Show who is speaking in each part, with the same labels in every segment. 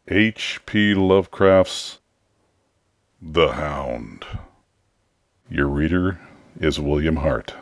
Speaker 1: H.P. Lovecraft's The Hound. Your reader is William Hart.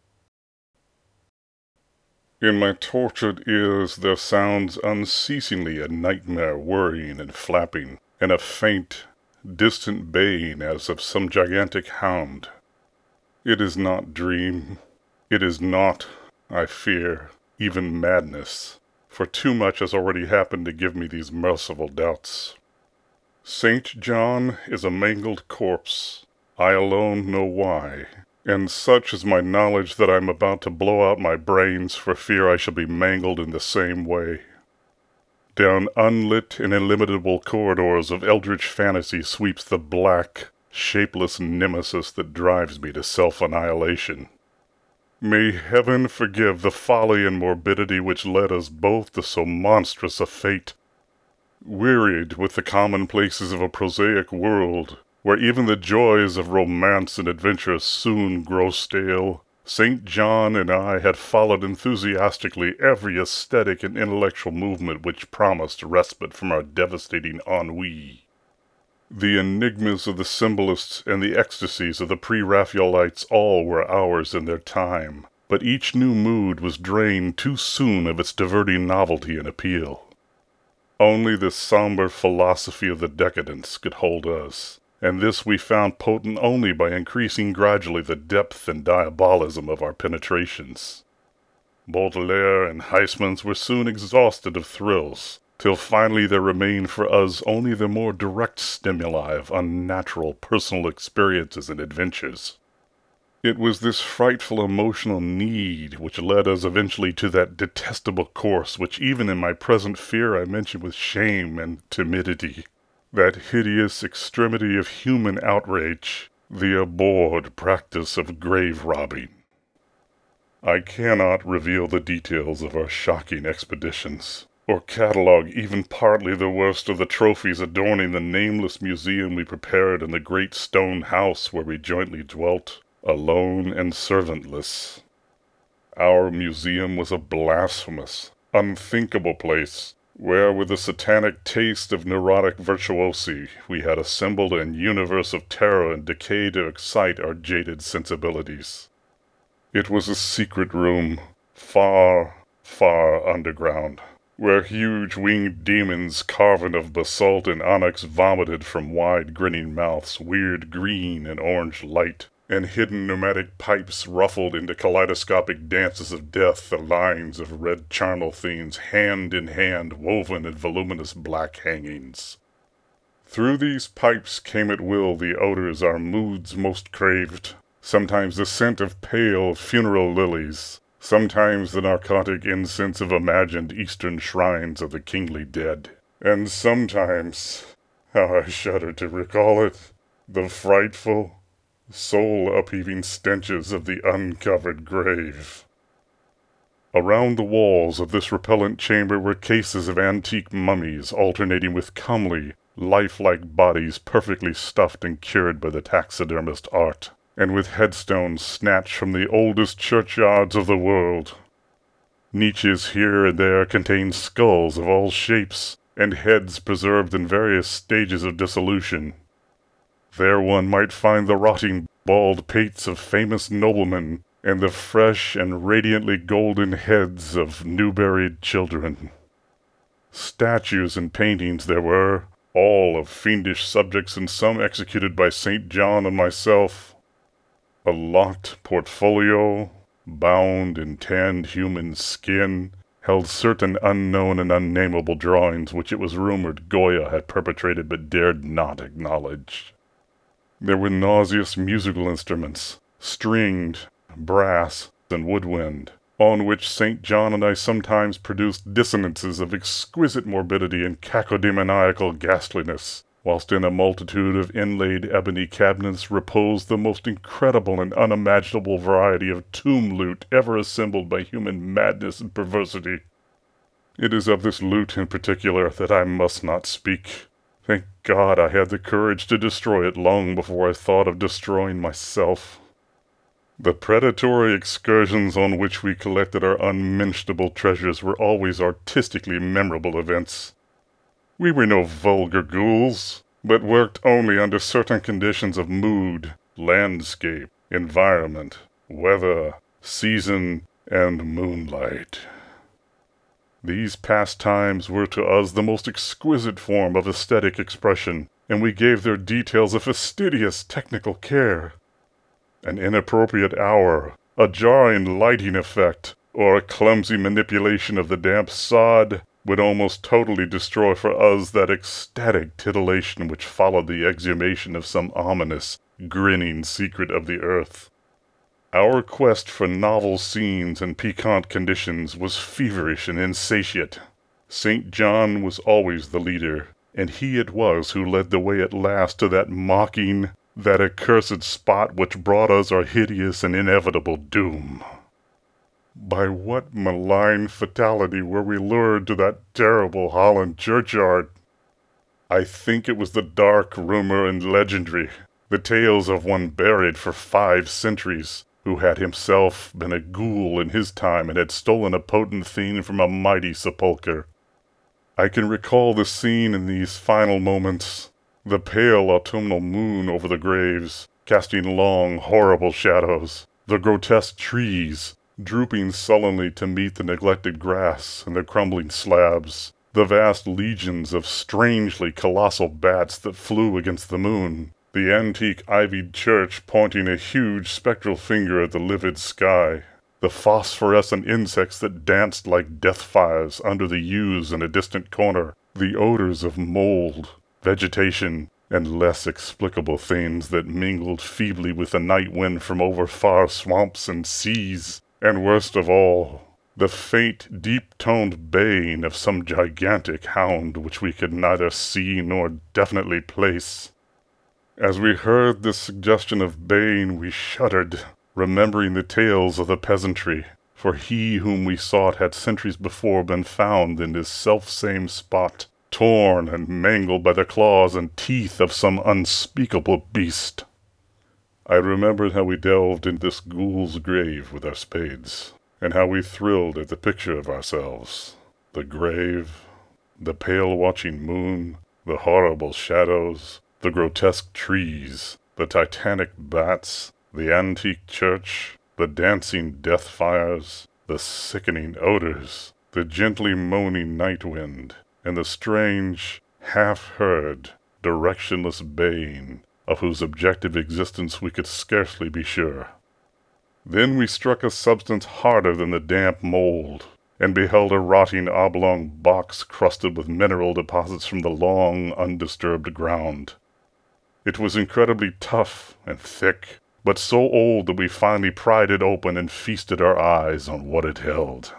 Speaker 1: In my tortured ears there sounds unceasingly a nightmare whirring and flapping, and a faint, distant baying as of some gigantic hound. It is not dream. It is not, I fear, even madness, for too much has already happened to give me these merciful doubts. St. John is a mangled corpse. I alone know why, and such is my knowledge that I am about to blow out my brains for fear I shall be mangled in the same way. Down unlit and illimitable corridors of eldritch fantasy sweeps the black, shapeless nemesis that drives me to self-annihilation. May heaven forgive the folly and morbidity which led us both to so monstrous a fate. Wearied with the commonplaces of a prosaic world, where even the joys of romance and adventure soon grow stale, St. John and I had followed enthusiastically every aesthetic and intellectual movement which promised respite from our devastating ennui. The enigmas of the symbolists and the ecstasies of the pre-Raphaelites all were ours in their time, but each new mood was drained too soon of its diverting novelty and appeal. Only the somber philosophy of the decadence could hold us, and this we found potent only by increasing gradually the depth and diabolism of our penetrations. Baudelaire and Huysmans were soon exhausted of thrills, till finally there remained for us only the more direct stimuli of unnatural personal experiences and adventures. It was this frightful emotional need which led us eventually to that detestable course which even in my present fear I mention with shame and timidity, that hideous extremity of human outrage, the abhorred practice of grave robbing. I cannot reveal the details of our shocking expeditions, or catalogue even partly the worst of the trophies adorning the nameless museum we prepared in the great stone house where we jointly dwelt, alone and servantless. Our museum was a blasphemous, unthinkable place, where with a satanic taste of neurotic virtuosi we had assembled an universe of terror and decay to excite our jaded sensibilities. It was a secret room, far, far underground, where huge winged demons carven of basalt and onyx vomited from wide grinning mouths weird green and orange light, and hidden pneumatic pipes ruffled into kaleidoscopic dances of death the lines of red charnel themes hand in hand woven in voluminous black hangings. Through these pipes came at will the odors our moods most craved, sometimes the scent of pale funeral lilies, sometimes the narcotic incense of imagined eastern shrines of the kingly dead, and sometimes, how I shudder to recall it, the frightful, soul-upheaving stenches of the uncovered grave. Around the walls of this repellent chamber were cases of antique mummies alternating with comely, lifelike bodies perfectly stuffed and cured by the taxidermist art, and with headstones snatched from the oldest churchyards of the world. Niches here and there contained skulls of all shapes, and heads preserved in various stages of dissolution. There one might find the rotting, bald pates of famous noblemen, and the fresh and radiantly golden heads of new-buried children. Statues and paintings there were, all of fiendish subjects and some executed by St. John and myself. A locked portfolio, bound in tanned human skin, held certain unknown and unnameable drawings which it was rumored Goya had perpetrated but dared not acknowledge. There were nauseous musical instruments, stringed, brass, and woodwind, on which St. John and I sometimes produced dissonances of exquisite morbidity and cacodemoniacal ghastliness, whilst in a multitude of inlaid ebony cabinets reposed the most incredible and unimaginable variety of tomb loot ever assembled by human madness and perversity. It is of this loot in particular that I must not speak. Thank God I had the courage to destroy it long before I thought of destroying myself. The predatory excursions on which we collected our unmentionable treasures were always artistically memorable events. We were no vulgar ghouls, but worked only under certain conditions of mood, landscape, environment, weather, season, and moonlight. These pastimes were to us the most exquisite form of aesthetic expression, and we gave their details a fastidious technical care. An inappropriate hour, a jarring lighting effect, or a clumsy manipulation of the damp sod would almost totally destroy for us that ecstatic titillation which followed the exhumation of some ominous, grinning secret of the earth. Our quest for novel scenes and piquant conditions was feverish and insatiate. St. John was always the leader, and he it was who led the way at last to that mocking, that accursed spot which brought us our hideous and inevitable doom. By what malign fatality were we lured to that terrible Holland churchyard? I think it was the dark rumor and legendary, the tales of one buried for 5 centuries, who had himself been a ghoul in his time and had stolen a potent theme from a mighty sepulchre. I can recall the scene in these final moments, the pale autumnal moon over the graves, casting long, horrible shadows, the grotesque trees, drooping sullenly to meet the neglected grass and the crumbling slabs, the vast legions of strangely colossal bats that flew against the moon, the antique ivied church pointing a huge spectral finger at the livid sky, the phosphorescent insects that danced like death fires under the yews in a distant corner, the odors of mold, vegetation, and less explicable things that mingled feebly with the night wind from over far swamps and seas, and worst of all, the faint, deep-toned baying of some gigantic hound which we could neither see nor definitely place. As we heard this suggestion of baying, we shuddered, remembering the tales of the peasantry, for he whom we sought had centuries before been found in this self-same spot, torn and mangled by the claws and teeth of some unspeakable beast. I remembered how we delved into this ghoul's grave with our spades, and how we thrilled at the picture of ourselves, the grave, the pale watching moon, the horrible shadows, the grotesque trees, the titanic bats, the antique church, the dancing death fires, the sickening odors, the gently moaning night wind, and the strange, half-heard, directionless baying, of whose objective existence we could scarcely be sure. Then we struck a substance harder than the damp mold, and beheld a rotting oblong box crusted with mineral deposits from the long, undisturbed ground. It was incredibly tough and thick, but so old that we finally pried it open and feasted our eyes on what it held.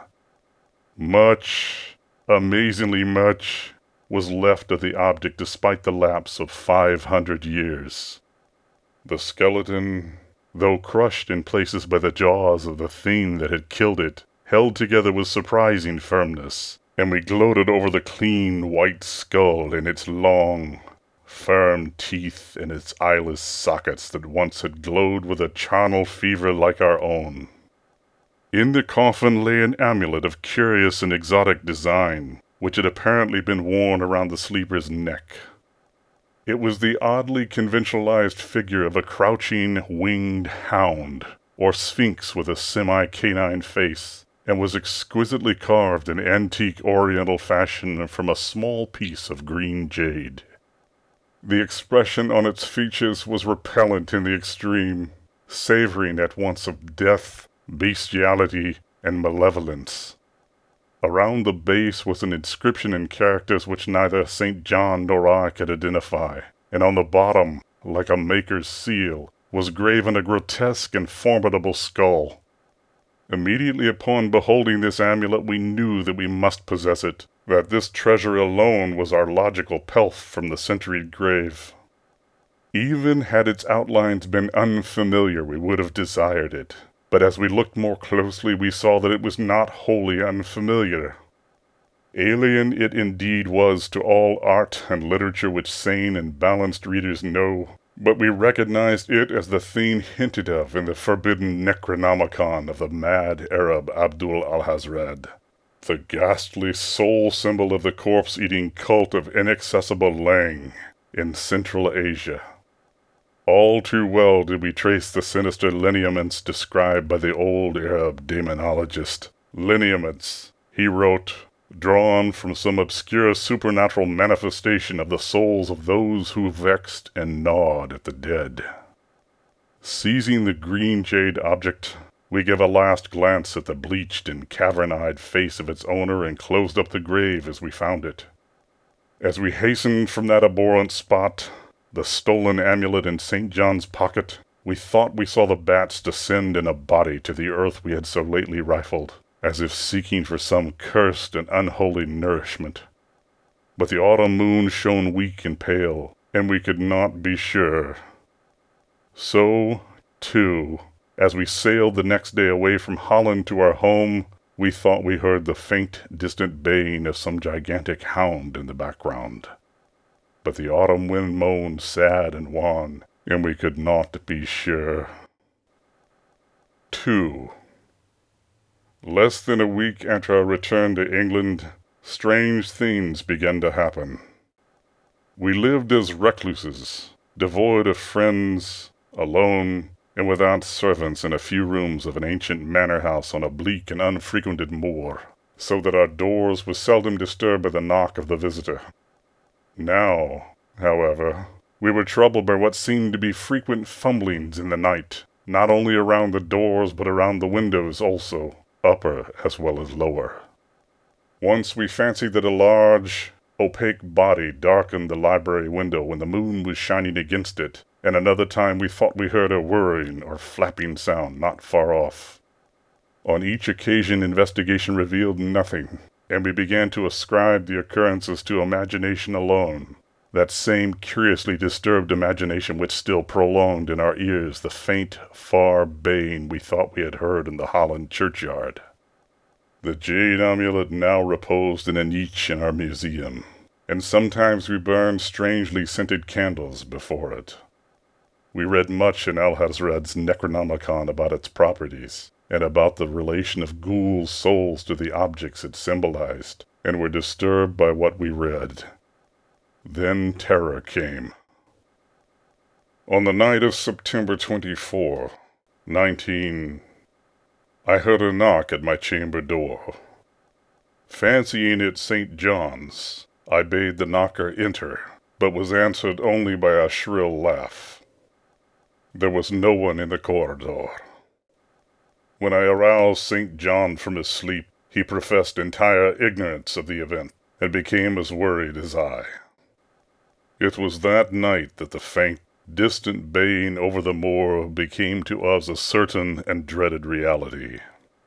Speaker 1: Much, amazingly much, was left of the object despite the lapse of 500 years. The skeleton, though crushed in places by the jaws of the thing that had killed it, held together with surprising firmness, and we gloated over the clean white skull and its long, firm teeth and its eyeless sockets that once had glowed with a charnel fever like our own. In the coffin lay an amulet of curious and exotic design, which had apparently been worn around the sleeper's neck. It was the oddly conventionalized figure of a crouching, winged hound, or sphinx with a semi-canine face, and was exquisitely carved in antique oriental fashion from a small piece of green jade. The expression on its features was repellent in the extreme, savoring at once of death, bestiality, and malevolence. Around the base was an inscription in characters which neither St. John nor I could identify, and on the bottom, like a maker's seal, was graven a grotesque and formidable skull. Immediately upon beholding this amulet we knew that we must possess it, that this treasure alone was our logical pelf from the centuried grave. Even had its outlines been unfamiliar, we would have desired it. But as we looked more closely, we saw that it was not wholly unfamiliar. Alien it indeed was to all art and literature which sane and balanced readers know, but we recognized it as the theme hinted of in the forbidden Necronomicon of the mad Arab Abdul Alhazred. the ghastly soul symbol of the corpse-eating cult of inaccessible Lang in Central Asia. All too well did we trace the sinister lineaments described by the old Arab demonologist. Lineaments, he wrote, drawn from some obscure supernatural manifestation of the souls of those who vexed and gnawed at the dead. Seizing the green jade object, we give a last glance at the bleached and cavern-eyed face of its owner and closed up the grave as we found it. As we hastened from that abhorrent spot, the stolen amulet in St. John's pocket, we thought we saw the bats descend in a body to the earth we had so lately rifled, as if seeking for some cursed and unholy nourishment. But the autumn moon shone weak and pale, and we could not be sure. So, too, as we sailed the next day away from Holland to our home, we thought we heard the faint, distant baying of some gigantic hound in the background. But the autumn wind moaned sad and wan, and we could not be sure. 2. Less than a week after our return to England, strange things began to happen. We lived as recluses, devoid of friends, alone, and without servants in a few rooms of an ancient manor house on a bleak and unfrequented moor, so that our doors were seldom disturbed by the knock of the visitor. Now, however, we were troubled by what seemed to be frequent fumblings in the night, not only around the doors but around the windows also, upper as well as lower. Once we fancied that a large, opaque body darkened the library window when the moon was shining against it, and another time we thought we heard a whirring or flapping sound not far off. On each occasion investigation revealed nothing, and we began to ascribe the occurrences to imagination alone, that same curiously disturbed imagination which still prolonged in our ears the faint, far baying we thought we had heard in the Holland churchyard. The jade amulet now reposed in a niche in our museum, and sometimes we burned strangely scented candles before it. We read much in Alhazred's Necronomicon about its properties, and about the relation of ghouls' souls to the objects it symbolized, and were disturbed by what we read. Then terror came. On the night of September 24, I heard a knock at my chamber door. Fancying it St. John's, I bade the knocker enter, but was answered only by a shrill laugh. There was no one in the corridor. When I aroused St. John from his sleep, he professed entire ignorance of the event, and became as worried as I. It was that night that the faint, distant baying over the moor became to us a certain and dreaded reality.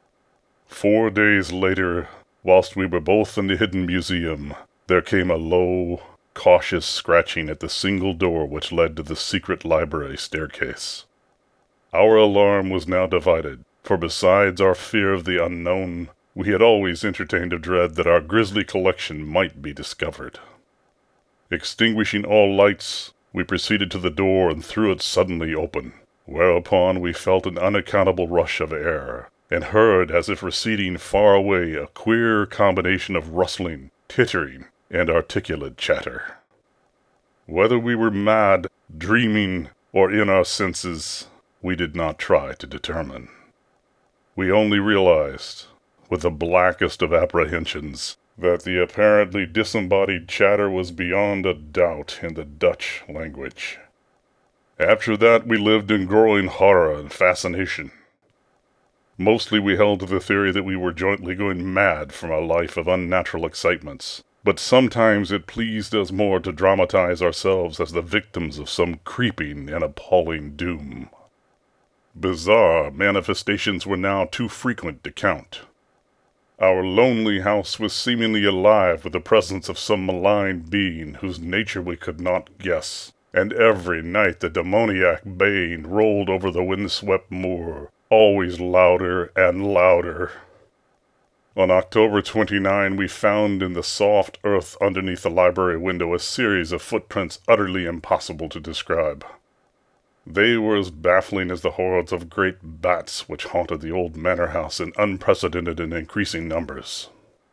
Speaker 1: 4 days later, whilst we were both in the hidden museum, there came a low, cautious scratching at the single door which led to the secret library staircase. Our alarm was now divided, for besides our fear of the unknown, we had always entertained a dread that our grisly collection might be discovered. Extinguishing all lights, we proceeded to the door and threw it suddenly open, whereupon we felt an unaccountable rush of air, and heard, as if receding far away, a queer combination of rustling, tittering, and articulate chatter. Whether we were mad, dreaming, or in our senses, we did not try to determine. We only realized, with the blackest of apprehensions, that the apparently disembodied chatter was beyond a doubt in the Dutch language. After that we lived in growing horror and fascination. Mostly we held to the theory that we were jointly going mad from a life of unnatural excitements, but sometimes it pleased us more to dramatize ourselves as the victims of some creeping and appalling doom. Bizarre manifestations were now too frequent to count. Our lonely house was seemingly alive with the presence of some malign being whose nature we could not guess, and every night the demoniac baying rolled over the windswept moor, always louder and louder. On October 29, we found in the soft earth underneath the library window a series of footprints utterly impossible to describe. They were as baffling as the hordes of great bats which haunted the old manor house in unprecedented and increasing numbers.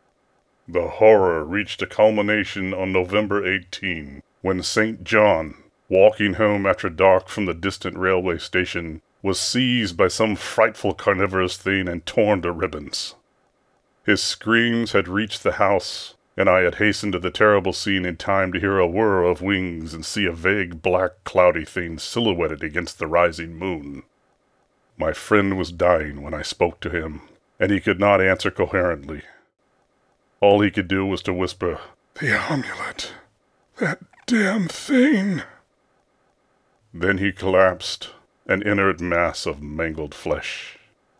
Speaker 1: The horror reached a culmination on November 18, when St. John, walking home after dark from the distant railway station, was seized by some frightful carnivorous thing and torn to ribbons. His screams had reached the house, and I had hastened to the terrible scene in time to hear a whir of wings and see a vague black cloudy thing silhouetted against the rising moon. My friend was dying when I spoke to him, and he could not answer coherently. All he could do was to whisper, "The amulet! That damn thing!" Then he collapsed, an inert mass of mangled flesh.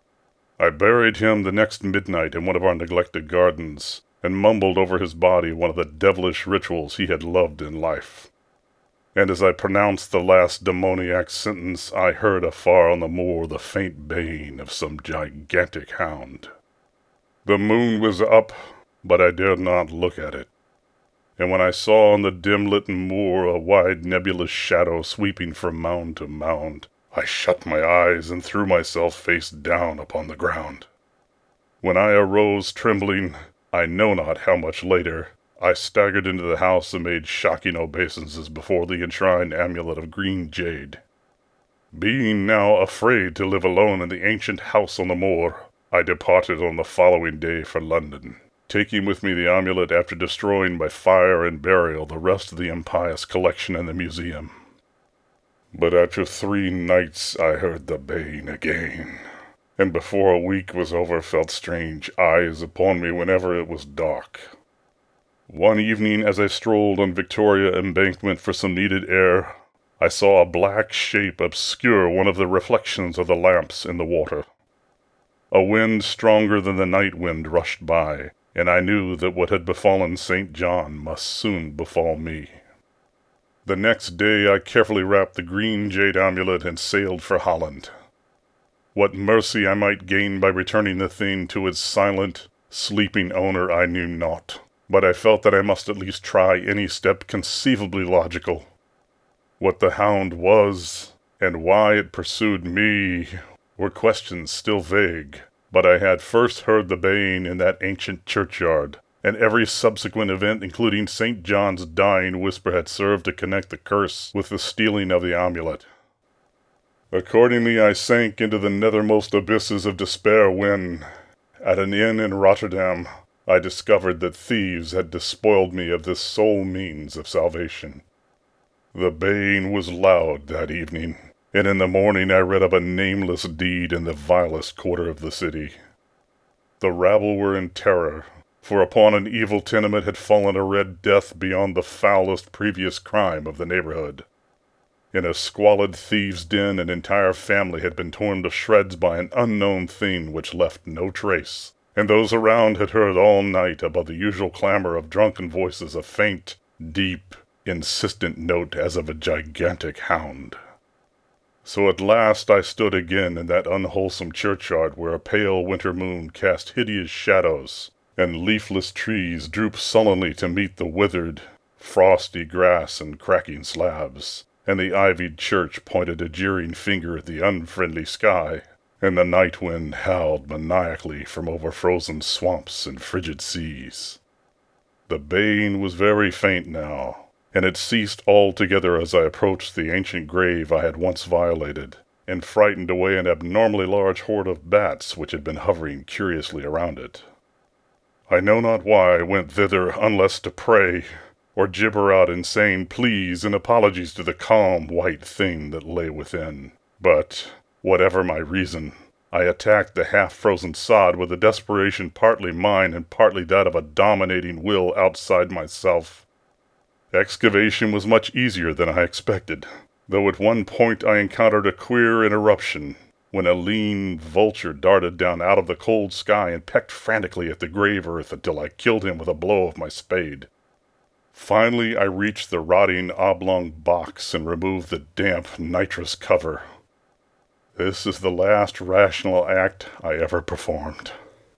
Speaker 1: I buried him the next midnight in one of our neglected gardens, and mumbled over his body one of the devilish rituals he had loved in life. And as I pronounced the last demoniac sentence, I heard afar on the moor the faint baying of some gigantic hound. The moon was up, but I dared not look at it. And when I saw on the dim-lit moor a wide nebulous shadow sweeping from mound to mound, I shut my eyes and threw myself face down upon the ground. When I arose trembling, I know not how much later, I staggered into the house and made shocking obeisances before the enshrined amulet of green jade. Being now afraid to live alone in the ancient house on the moor, I departed on the following day for London, taking with me the amulet after destroying by fire and burial the rest of the impious collection in the museum. But after 3 nights I heard the baying again, and before a week was over felt strange eyes upon me whenever it was dark. One evening as I strolled on Victoria Embankment for some needed air, I saw a black shape obscure one of the reflections of the lamps in the water. A wind stronger than the night wind rushed by, and I knew that what had befallen St. John must soon befall me. The next day I carefully wrapped the green jade amulet and sailed for Holland. What mercy I might gain by returning the thing to its silent, sleeping owner I knew not, but I felt that I must at least try any step conceivably logical. What the hound was, and why it pursued me, were questions still vague, but I had first heard the baying in that ancient churchyard, and every subsequent event, including St. John's dying whisper, had served to connect the curse with the stealing of the amulet. Accordingly, I sank into the nethermost abysses of despair when, at an inn in Rotterdam, I discovered that thieves had despoiled me of this sole means of salvation. The baying was loud that evening, and in the morning I read of a nameless deed in the vilest quarter of the city. The rabble were in terror, for upon an evil tenement had fallen a red death beyond the foulest previous crime of the neighborhood. In a squalid thieves' den an entire family had been torn to shreds by an unknown thing which left no trace, and those around had heard all night above the usual clamor of drunken voices a faint, deep, insistent note as of a gigantic hound. So at last I stood again in that unwholesome churchyard where a pale winter moon cast hideous shadows, and leafless trees drooped sullenly to meet the withered, frosty grass and cracking slabs, and the ivied church pointed a jeering finger at the unfriendly sky, and the night wind howled maniacally from over frozen swamps and frigid seas. The baying was very faint now, and it ceased altogether as I approached the ancient grave I had once violated, and frightened away an abnormally large horde of bats which had been hovering curiously around it. I know not why I went thither unless to pray, or gibber out insane pleas and apologies to the calm white thing that lay within. But, whatever my reason, I attacked the half-frozen sod with a desperation partly mine and partly that of a dominating will outside myself. Excavation was much easier than I expected, though at one point I encountered a queer interruption, when a lean vulture darted down out of the cold sky and pecked frantically at the grave earth until I killed him with a blow of my spade. Finally, I reached the rotting oblong box and removed the damp, nitrous cover. This is the last rational act I ever performed.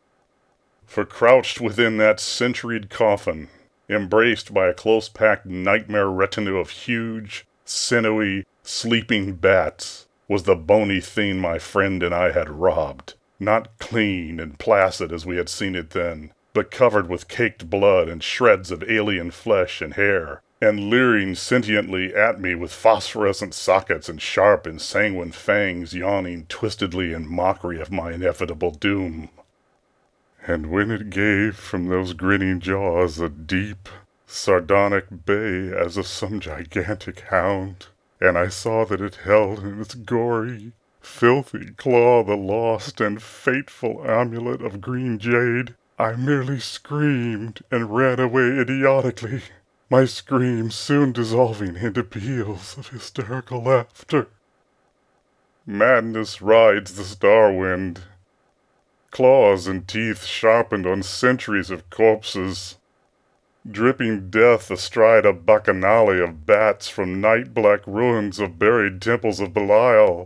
Speaker 1: For crouched within that centuried coffin, embraced by a close-packed nightmare retinue of huge, sinewy, sleeping bats, was the bony thing my friend and I had robbed, not clean and placid as we had seen it then, but covered with caked blood and shreds of alien flesh and hair, and leering sentiently at me with phosphorescent sockets and sharp and sanguine fangs yawning twistedly in mockery of my inevitable doom. And when it gave from those grinning jaws a deep, sardonic bay as of some gigantic hound, and I saw that it held in its gory, filthy claw the lost and fateful amulet of green jade, I merely screamed and ran away idiotically, my screams soon dissolving into peals of hysterical laughter. Madness rides the star wind, claws and teeth sharpened on centuries of corpses, dripping death astride a bacchanale of bats from night-black ruins of buried temples of Belial.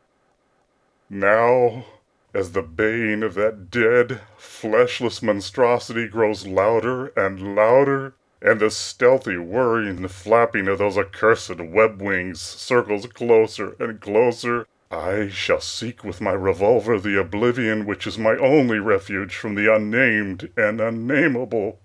Speaker 1: Now, as the baying of that dead, fleshless monstrosity grows louder and louder, and the stealthy whirring and flapping of those accursed web wings circles closer and closer, I shall seek with my revolver the oblivion which is my only refuge from the unnamed and unnameable.